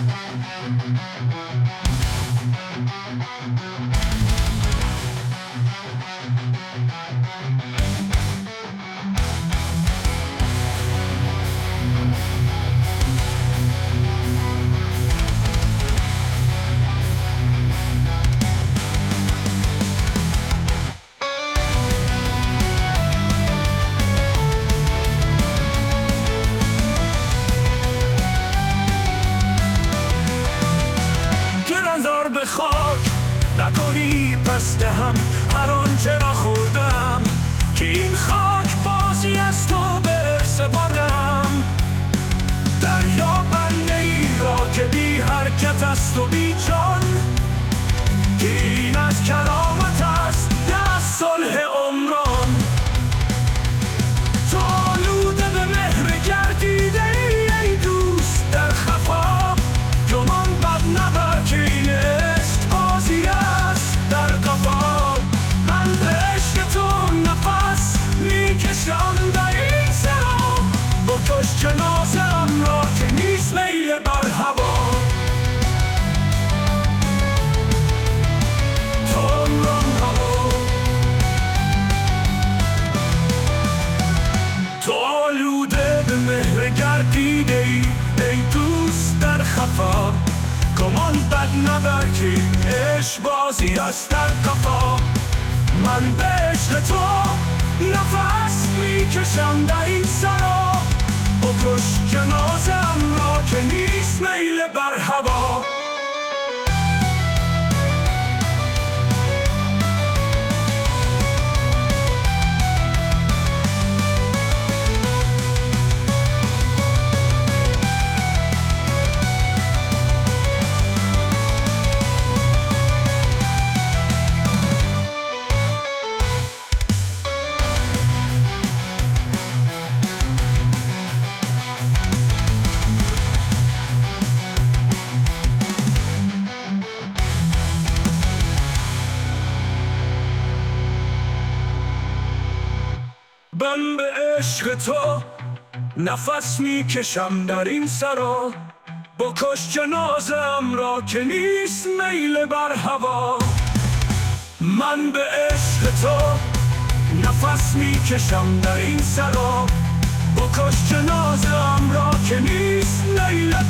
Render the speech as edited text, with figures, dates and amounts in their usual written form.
گرانزار به خاک نکنی پس دهم هر آنچه را خوردم، که این خاک بازی از تو به ارث بردم. دریا بنده ای را که بی حرکت است و بی جان، که این از کرامت است نه از صلح عمران. تو آلوده به مهر گردیده ای دوست در خفا، گمان بد نبر که این عشق بازی است در قفا. من به عشق تو نفس میکشم در این سرا، بکش جنازه‌ام را که نیست میل بر هوا. تو آلوده به مهر گردیده ای دوست در خفا، گمان بد نبر که این عشق بازی است در قفا. من به عشق تو نفس میکشم در این سرا، بکش جنازه‌ام را که نیست میل بر هوا. من به عشق تو نفس میکشم در این سرا، بکش جنازه‌ام را که نیست میل بر هوا. من به عشق تو نفس میکشم در این سرا، بکش جنازه‌ام را که نیست میل